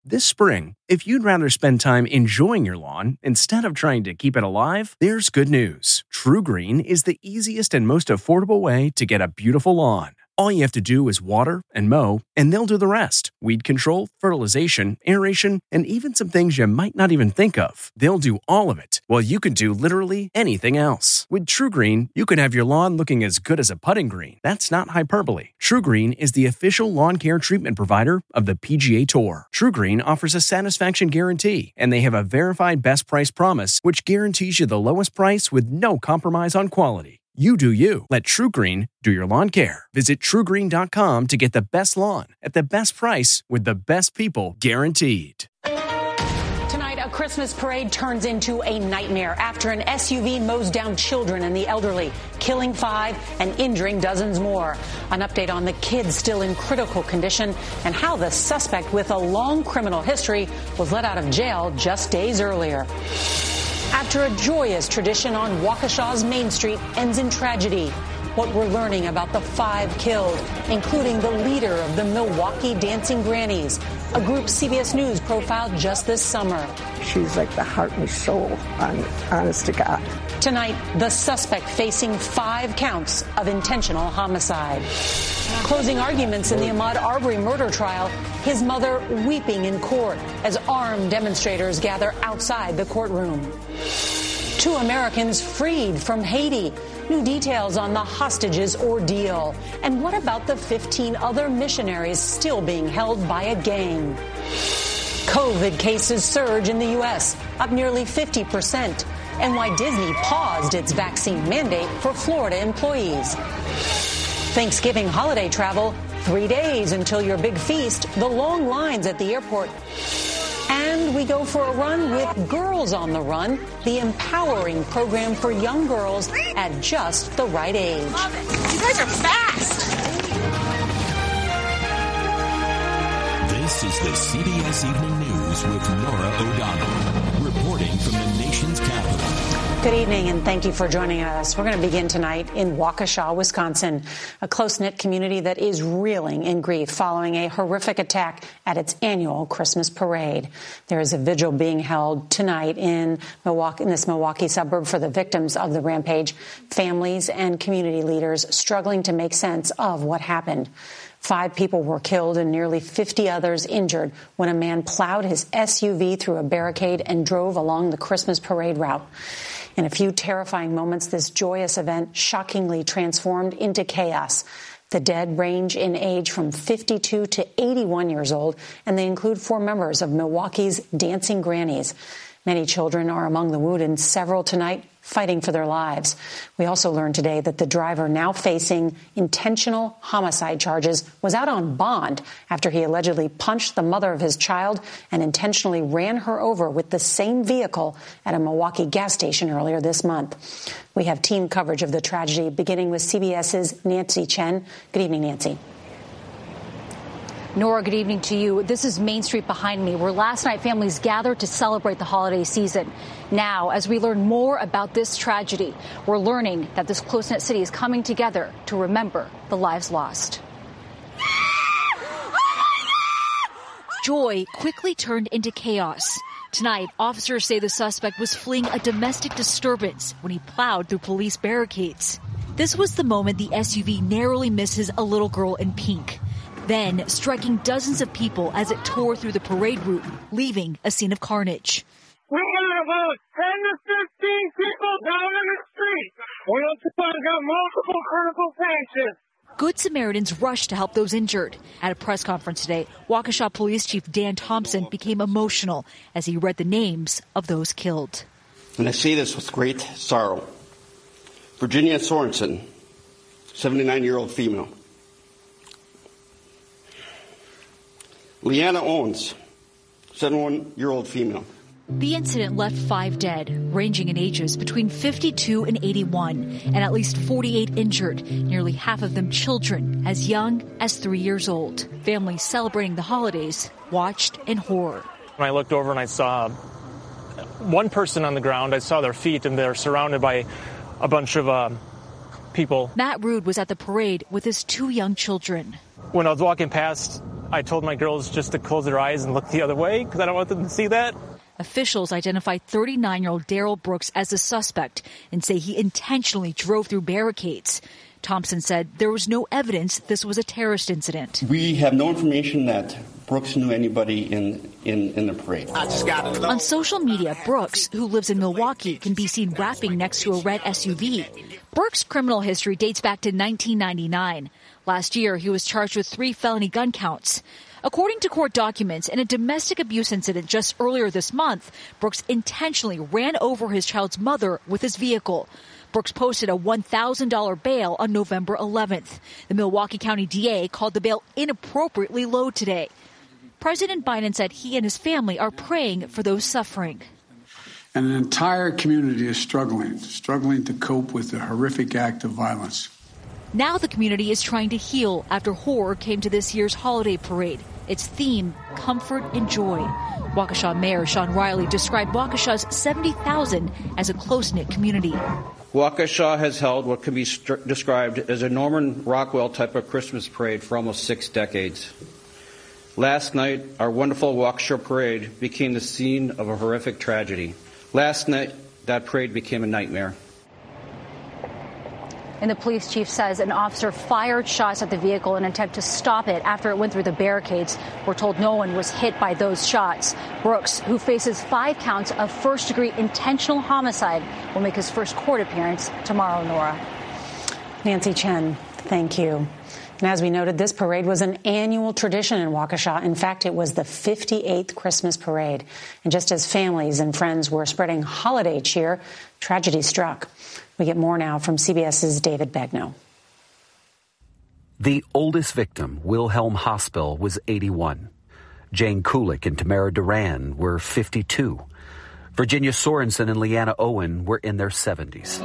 This spring, if you'd rather spend time enjoying your lawn instead of trying to keep it alive, there's good news. TruGreen is the easiest and most affordable way to get a beautiful lawn. All you have to do is water and mow, and they'll do the rest. Weed control, fertilization, aeration, and even some things you might not even think of. They'll do all of it, while you can do literally anything else. With TruGreen, you can have your lawn looking as good as a putting green. That's not hyperbole. TruGreen is the official lawn care treatment provider of the PGA Tour. TruGreen offers a satisfaction guarantee, and they have a verified best price promise, which guarantees you the lowest price with no compromise on quality. You do you. Let TruGreen do your lawn care. Visit TruGreen.com to get the best lawn at the best price with the best people guaranteed. Tonight, a Christmas parade turns into a nightmare after an SUV mows down children and the elderly, killing 5 and injuring dozens more. An update on the kids still in critical condition and how the suspect with a long criminal history was let out of jail just days earlier. After a joyous tradition on Waukesha's Main Street ends in tragedy, what we're learning about the 5 killed, including the leader of the Milwaukee Dancing Grannies, a group CBS News profiled just this summer. She's like the heart and soul, honest to God. Tonight, the suspect facing 5 counts of intentional homicide. Closing arguments in the Ahmaud Arbery murder trial, his mother weeping in court as armed demonstrators gather outside the courtroom. 2 Americans freed from Haiti. New details on the hostages ordeal. And what about the 15 other missionaries still being held by a gang? COVID cases surge in the U.S., up nearly 50%. And why Disney paused its vaccine mandate for Florida employees. Thanksgiving holiday travel, 3 days until your big feast, the long lines at the airport. And we go for a run with Girls on the Run, the empowering program for young girls at just the right age. Love it. You guys are fast. This is the CBS Evening News with Norah O'Donnell, reporting from the nation's capital. Good evening, and thank you for joining us. We're going to begin tonight in Waukesha, Wisconsin, a close-knit community that is reeling in grief following a horrific attack at its annual Christmas parade. There is a vigil being held tonight in this Milwaukee suburb for the victims of the rampage, families and community leaders struggling to make sense of what happened. 5 people were killed and nearly 50 others injured when a man plowed his SUV through a barricade and drove along the Christmas parade route. In a few terrifying moments, this joyous event shockingly transformed into chaos. The dead range in age from 52 to 81 years old, and they include 4 members of Milwaukee's Dancing Grannies. Many children are among the wounded, several tonight fighting for their lives. We also learned today that the driver, now facing intentional homicide charges, was out on bond after he allegedly punched the mother of his child and intentionally ran her over with the same vehicle at a Milwaukee gas station earlier this month. We have team coverage of the tragedy, beginning with CBS's Nancy Chen. Good evening, Nancy. Nora, good evening to you. This is Main Street behind me, where last night families gathered to celebrate the holiday season. Now, as we learn more about this tragedy, we're learning that this close-knit city is coming together to remember the lives lost. Joy quickly turned into chaos. Tonight, officers say the suspect was fleeing a domestic disturbance when he plowed through police barricades. This was the moment the SUV narrowly misses a little girl in pink, then striking dozens of people as it tore through the parade route, leaving a scene of carnage. We got about 10 to 15 people down in the street. We also got multiple critical sanctions. Good Samaritans rushed to help those injured. At a press conference today, Waukesha Police Chief Dan Thompson became emotional as he read the names of those killed. And I say this with great sorrow. Virginia Sorensen, 79-year-old female. Leanna Owens, 71-year-old female. The incident left 5 dead, ranging in ages between 52 and 81, and at least 48 injured, nearly half of them children as young as 3 years old. Families celebrating the holidays watched in horror. When I looked over and I saw one person on the ground, I saw their feet, and they're surrounded by a bunch of people. Matt Rude was at the parade with his 2 young children. When I was walking past, I told my girls just to close their eyes and look the other way because I don't want them to see that. Officials identified 39-year-old Daryl Brooks as the suspect and say he intentionally drove through barricades. Thompson said there was no evidence this was a terrorist incident. We have no information that Brooks knew anybody in the parade. On social media, Brooks, who lives in Milwaukee, can be seen rapping next to a red SUV. Brooks' criminal history dates back to 1999. Last year, he was charged with 3 felony gun counts. According to court documents, in a domestic abuse incident just earlier this month, Brooks intentionally ran over his child's mother with his vehicle. Brooks posted a $1,000 bail on November 11th. The Milwaukee County DA called the bail inappropriately low today. President Biden said he and his family are praying for those suffering. And an entire community is struggling to cope with the horrific act of violence. Now the community is trying to heal after horror came to this year's holiday parade. Its theme, comfort and joy. Waukesha Mayor Sean Riley described Waukesha's 70,000 as a close-knit community. Waukesha has held what can be described as a Norman Rockwell type of Christmas parade for almost 6 decades. Last night, our wonderful Waukesha parade became the scene of a horrific tragedy. Last night, that parade became a nightmare. And the police chief says an officer fired shots at the vehicle in an attempt to stop it after it went through the barricades. We're told no one was hit by those shots. Brooks, who faces 5 counts of first-degree intentional homicide, will make his first court appearance tomorrow, Nora. Nancy Chen, thank you. And as we noted, this parade was an annual tradition in Waukesha. In fact, it was the 58th Christmas parade. And just as families and friends were spreading holiday cheer, tragedy struck. We get more now from CBS's David Begnaud. The oldest victim, Wilhelm Hospital, was 81. Jane Kulik and Tamara Duran were 52. Virginia Sorensen and Leanna Owen were in their 70s.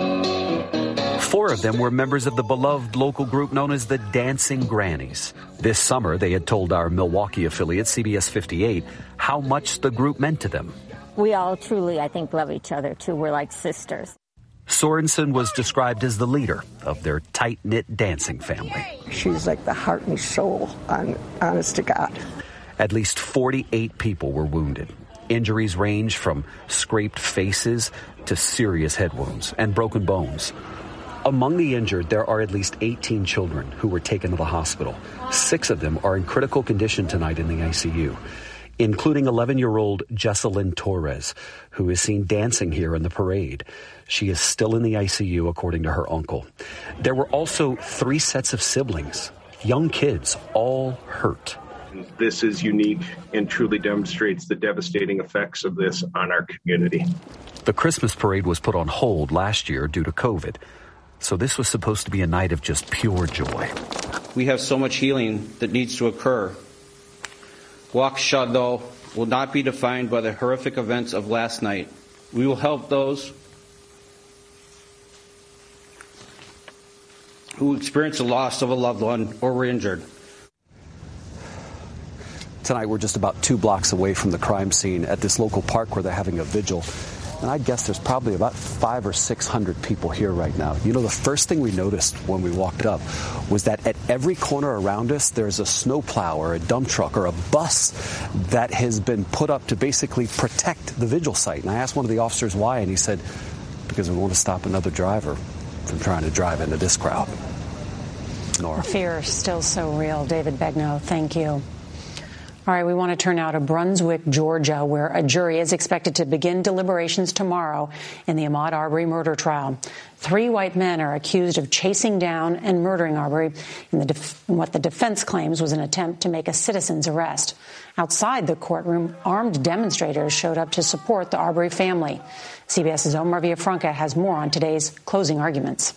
4 of them were members of the beloved local group known as the Dancing Grannies. This summer, they had told our Milwaukee affiliate, CBS 58, how much the group meant to them. We all truly, I think, love each other, too. We're like sisters. Sorensen was described as the leader of their tight-knit dancing family. She's like the heart and soul, honest to God. At least 48 people were wounded. Injuries range from scraped faces to serious head wounds and broken bones. Among the injured, there are at least 18 children who were taken to the hospital. 6 of them are in critical condition tonight in the ICU, including 11-year-old Jessalyn Torres, who is seen dancing here in the parade. She is still in the ICU, according to her uncle. There were also 3 sets of siblings, young kids, all hurt. This is unique and truly demonstrates the devastating effects of this on our community. The Christmas parade was put on hold last year due to COVID, so this was supposed to be a night of just pure joy. We have so much healing that needs to occur. Waukesha, though, will not be defined by the horrific events of last night. We will help those who experience the loss of a loved one or were injured. Tonight, we're just about 2 blocks away from the crime scene at this local park where they're having a vigil. And I guess there's probably about 500 or 600 people here right now. You know, the first thing we noticed when we walked up was that at every corner around us, there's a snowplow or a dump truck or a bus that has been put up to basically protect the vigil site. And I asked one of the officers why, and he said, because we want to stop another driver from trying to drive into this crowd. Nora. The fear is still so real. David Begnaud, thank you. All right, we want to turn now to Brunswick, Georgia, where a jury is expected to begin deliberations tomorrow in the Ahmaud Arbery murder trial. 3 white men are accused of chasing down and murdering Arbery in what the defense claims was an attempt to make a citizen's arrest. Outside the courtroom, armed demonstrators showed up to support the Arbery family. CBS's Omar Villafranca has more on today's closing arguments.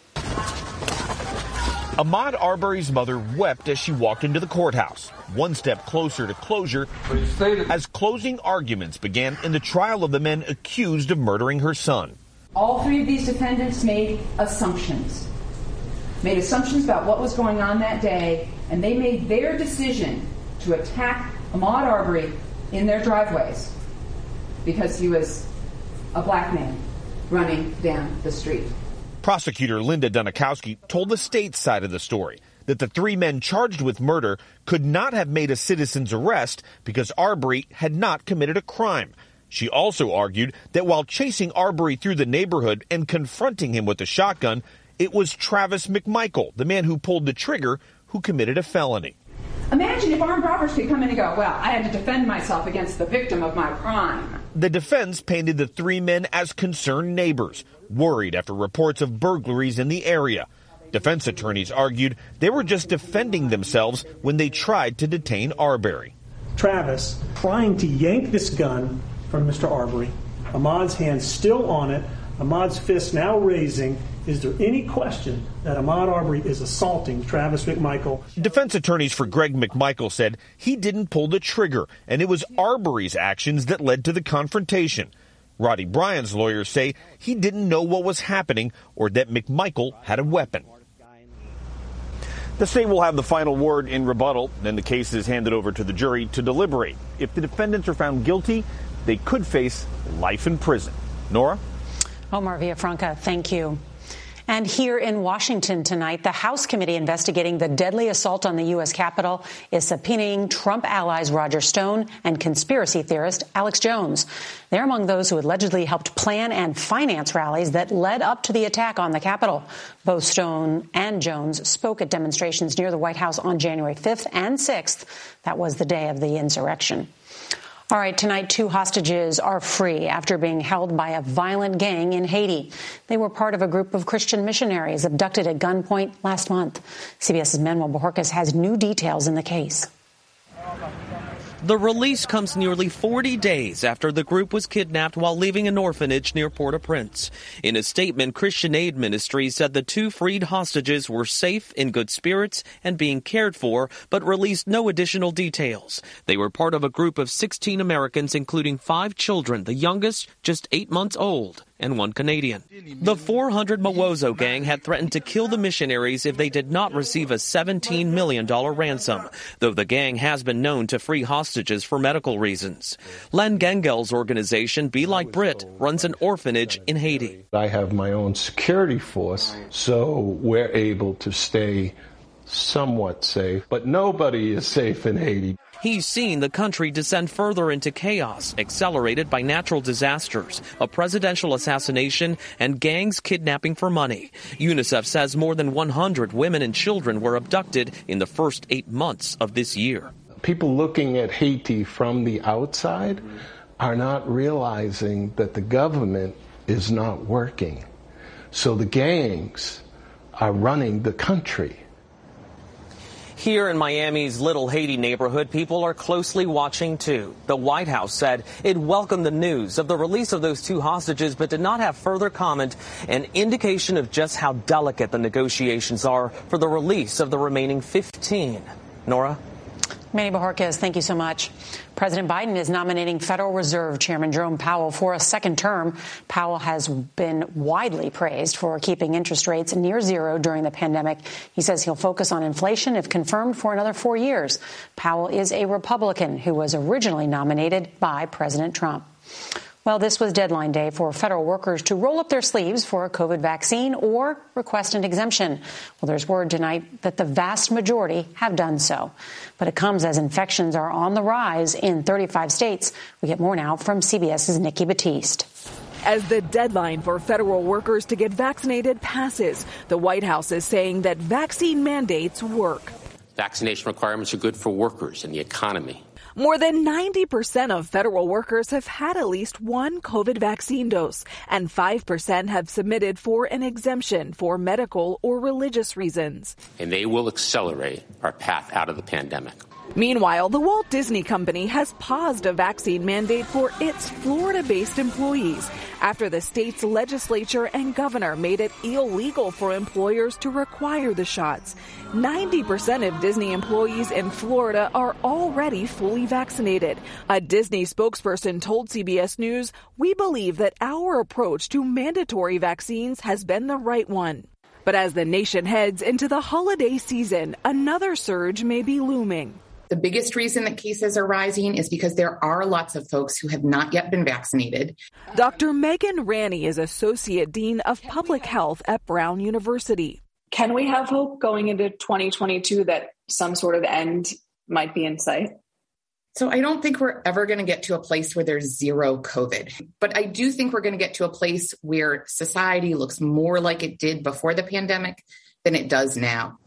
Ahmaud Arbery's mother wept as she walked into the courthouse, one step closer to closure as closing arguments began in the trial of the men accused of murdering her son. All 3 of these defendants made assumptions about what was going on that day, and they made their decision to attack Ahmaud Arbery in their driveways because he was a black man running down the street. Prosecutor Linda Dunikowski told the state's side of the story. that the 3 men charged with murder could not have made a citizen's arrest because Arbery had not committed a crime. She also argued that while chasing Arbery through the neighborhood and confronting him with a shotgun, it was Travis McMichael, the man who pulled the trigger, who committed a felony. Imagine if armed robbers could come in and go, well, I had to defend myself against the victim of my crime. The defense painted the 3 men as concerned neighbors, worried after reports of burglaries in the area. Defense attorneys argued they were just defending themselves when they tried to detain Arbery. Travis trying to yank this gun from Mr. Arbery, Ahmaud's hand still on it, Ahmaud's fist now raising. Is there any question that Ahmaud Arbery is assaulting Travis McMichael? Defense attorneys for Greg McMichael said he didn't pull the trigger, and it was Arbery's actions that led to the confrontation. Roddy Bryan's lawyers say he didn't know what was happening or that McMichael had a weapon. The state will have the final word in rebuttal, then the case is handed over to the jury to deliberate. If the defendants are found guilty, they could face life in prison. Nora? Omar Villafranca, thank you. And here in Washington tonight, the House committee investigating the deadly assault on the U.S. Capitol is subpoenaing Trump allies Roger Stone and conspiracy theorist Alex Jones. They're among those who allegedly helped plan and finance rallies that led up to the attack on the Capitol. Both Stone and Jones spoke at demonstrations near the White House on January 5th and 6th. That was the day of the insurrection. All right, tonight, 2 hostages are free after being held by a violent gang in Haiti. They were part of a group of Christian missionaries abducted at gunpoint last month. CBS's Manuel Bojorquez has new details in the case. The release comes nearly 40 days after the group was kidnapped while leaving an orphanage near Port-au-Prince. In a statement, Christian Aid Ministry said the 2 freed hostages were safe, in good spirits, and being cared for, but released no additional details. They were part of a group of 16 Americans, including 5 children, the youngest just 8 months old, and 1 Canadian. The 400 Mawozo gang had threatened to kill the missionaries if they did not receive a $17 million ransom, though the gang has been known to free hostages for medical reasons. Len Gengel's organization, Be Like Brit, runs an orphanage in Haiti. I have my own security force, so we're able to stay somewhat safe, but nobody is safe in Haiti. He's seen the country descend further into chaos, accelerated by natural disasters, a presidential assassination, and gangs kidnapping for money. UNICEF says more than 100 women and children were abducted in the first 8 months of this year. People looking at Haiti from the outside are not realizing that the government is not working. So the gangs are running the country. Here in Miami's Little Haiti neighborhood, people are closely watching, too. The White House said it welcomed the news of the release of those 2 hostages, but did not have further comment, an indication of just how delicate the negotiations are for the release of the remaining 15. Nora? Manny Bojorquez, thank you so much. President Biden is nominating Federal Reserve Chairman Jerome Powell for a second term. Powell has been widely praised for keeping interest rates near zero during the pandemic. He says he'll focus on inflation if confirmed for another 4 years. Powell is a Republican who was originally nominated by President Trump. Well, this was deadline day for federal workers to roll up their sleeves for a COVID vaccine or request an exemption. Well, there's word tonight that the vast majority have done so. But it comes as infections are on the rise in 35 states. We get more now from CBS's Nikki Batiste. As the deadline for federal workers to get vaccinated passes, the White House is saying that vaccine mandates work. Vaccination requirements are good for workers and the economy. More than 90% of federal workers have had at least one COVID vaccine dose, and 5% have submitted for an exemption for medical or religious reasons. And they will accelerate our path out of the pandemic. Meanwhile, the Walt Disney Company has paused a vaccine mandate for its Florida-based employees after the state's legislature and governor made it illegal for employers to require the shots. 90% of Disney employees in Florida are already fully vaccinated. A Disney spokesperson told CBS News, "We believe that our approach to mandatory vaccines has been the right one." But as the nation heads into the holiday season, another surge may be looming. The biggest reason that cases are rising is because there are lots of folks who have not yet been vaccinated. Dr. Megan Ranney is Associate Dean of Public Health at Brown University. Can we have hope going into 2022 that some sort of end might be in sight? So I don't think we're ever going to get to a place where there's zero COVID, but I do think we're going to get to a place where society looks more like it did before the pandemic than it does now.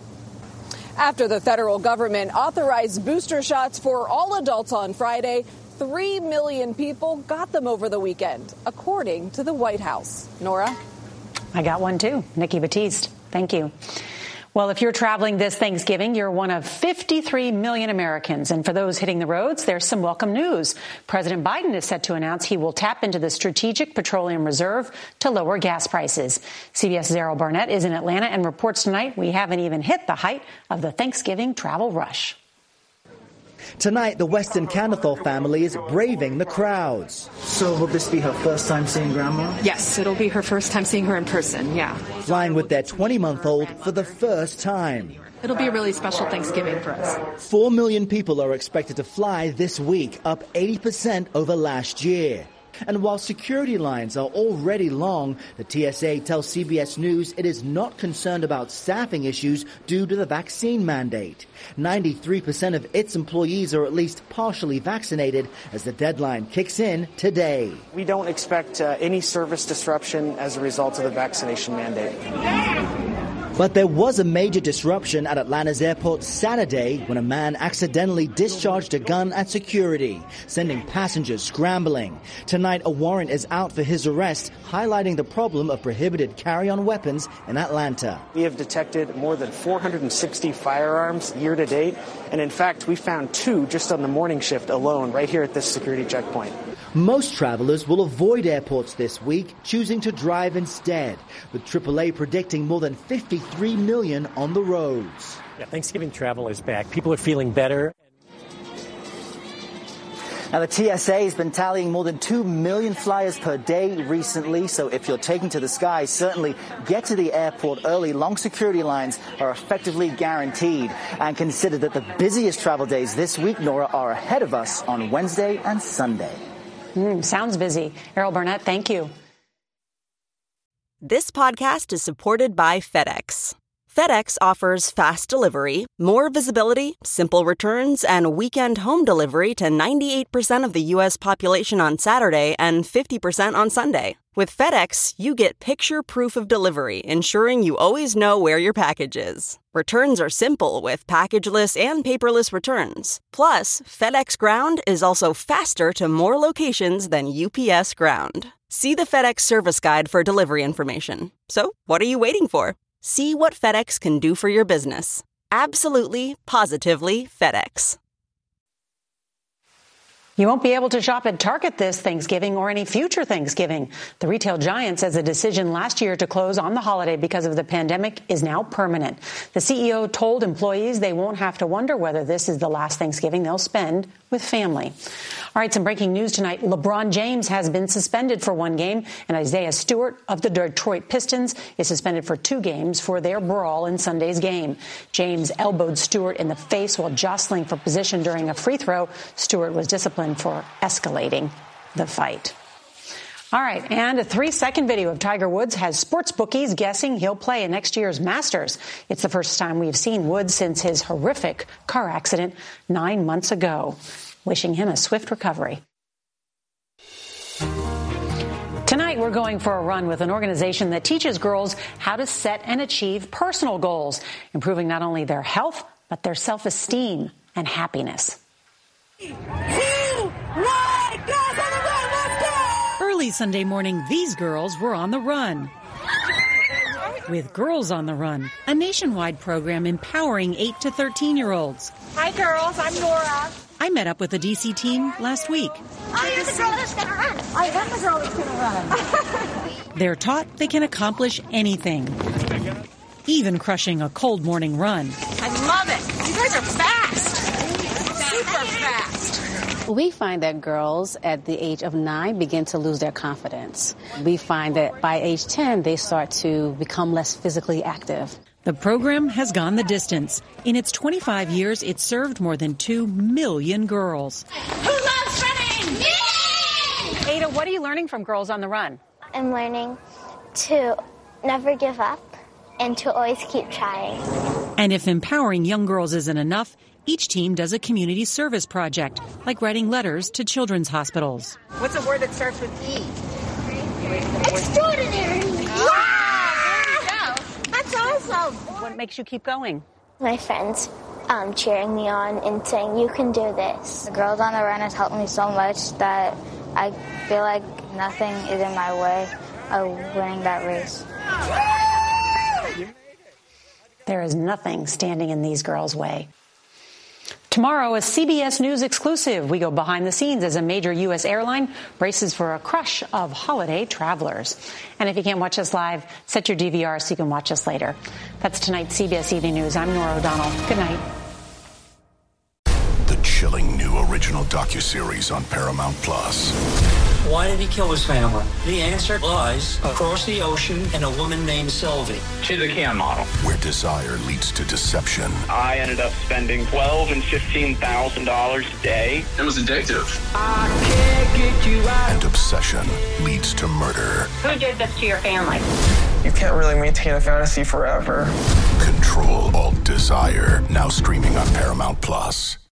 After the federal government authorized booster shots for all adults on Friday, 3 million people got them over the weekend, according to the White House. Nora? I got one too. Nikki Batiste. Thank you. Well, if you're traveling this Thanksgiving, you're one of 53 million Americans. And for those hitting the roads, there's some welcome news. President Biden is set to announce he will tap into the Strategic Petroleum Reserve to lower gas prices. CBS's Errol Barnett is in Atlanta and reports tonight we haven't even hit the height of the Thanksgiving travel rush. Tonight, the Weston Candathol family is braving the crowds. So will this be her first time seeing Grandma? Yes, it'll be her first time seeing her in person, yeah. Flying with their 20-month-old for the first time. It'll be a really special Thanksgiving for us. 4 million people are expected to fly this week, up 80% over last year. And while security lines are already long, the TSA tells CBS News it is not concerned about staffing issues due to the vaccine mandate. 93% of its employees are at least partially vaccinated as the deadline kicks in today. We don't expect any service disruption as a result of the vaccination mandate. But there was a major disruption at Atlanta's airport Saturday when a man accidentally discharged a gun at security, sending passengers scrambling. Tonight, a warrant is out for his arrest, highlighting the problem of prohibited carry-on weapons in Atlanta. We have detected more than 460 firearms year to date, and in fact, we found 2 just on the morning shift alone right here at this security checkpoint. Most travelers will avoid airports this week, choosing to drive instead, with AAA predicting more than 53 million on the roads. Yeah, Thanksgiving travel is back. People are feeling better. Now, the TSA has been tallying more than 2 million flyers per day recently, so if you're taking to the skies, certainly get to the airport early. Long security lines are effectively guaranteed. And consider that the busiest travel days this week, Nora, are ahead of us on Wednesday and Sunday. Sounds busy. Errol Barnett, thank you. This podcast is supported by FedEx. FedEx offers fast delivery, more visibility, simple returns, and weekend home delivery to 98% of the U.S. population on Saturday and 50% on Sunday. With FedEx, you get picture proof of delivery, ensuring you always know where your package is. Returns are simple with packageless and paperless returns. Plus, FedEx Ground is also faster to more locations than UPS Ground. See the FedEx service guide for delivery information. So, what are you waiting for? See what FedEx can do for your business. Absolutely, positively FedEx. You won't be able to shop at Target this Thanksgiving or any future Thanksgiving. The retail giant says a decision last year to close on the holiday because of the pandemic is now permanent. The CEO told employees they won't have to wonder whether this is the last Thanksgiving they'll spend with family. All right, some breaking news tonight. LeBron James has been suspended for 1 game, and Isaiah Stewart of the Detroit Pistons is suspended for 2 games for their brawl in Sunday's game. James elbowed Stewart in the face while jostling for position during a free throw. Stewart was disciplined for escalating the fight. All right, and a 3-second video of Tiger Woods has sports bookies guessing he'll play in next year's Masters. It's the first time we've seen Woods since his horrific car accident 9 months ago. Wishing him a swift recovery. Tonight, we're going for a run with an organization that teaches girls how to set and achieve personal goals, improving not only their health, but their self-esteem and happiness. Early Sunday morning, these girls were on the run. With Girls on the Run, a nationwide program empowering 8 to 13-year-olds. Hi, girls. I'm Nora. I met up with the DC team last week. I'm the girl that's going to run. I am the girl that's going to run. They're taught they can accomplish anything, even crushing a cold morning run. I love it. You guys are fast. Super fast. We find that girls at the age of 9 begin to lose their confidence. We find that by age 10, they start to become less physically active. The program has gone the distance. In its 25 years, it's served more than 2 million girls. Who loves running? Me! Ada, what are you learning from Girls on the Run? I'm learning to never give up and to always keep trying. And if empowering young girls isn't enough, each team does a community service project, like writing letters to children's hospitals. What's a word that starts with E? Extraordinary! Wow! That's awesome! What makes you keep going? My friends cheering me on and saying, you can do this. The Girls on the Run has helped me so much that I feel like nothing is in my way of winning that race. There is nothing standing in these girls' way. Tomorrow, a CBS News exclusive. We go behind the scenes as a major U.S. airline braces for a crush of holiday travelers. And if you can't watch us live, set your DVR so you can watch us later. That's tonight's CBS Evening News. I'm Norah O'Donnell. Good night. The chilling new original docuseries on Paramount Plus. Why did he kill his family? The answer lies across the ocean in a woman named Sylvie. She's a Can model. Where desire leads to deception. I ended up spending $12,000 and $15,000 a day. It was addictive. I can't get you out. And obsession leads to murder. Who did this to your family? You can't really maintain a fantasy forever. Control Alt Desire. Now streaming on Paramount Plus.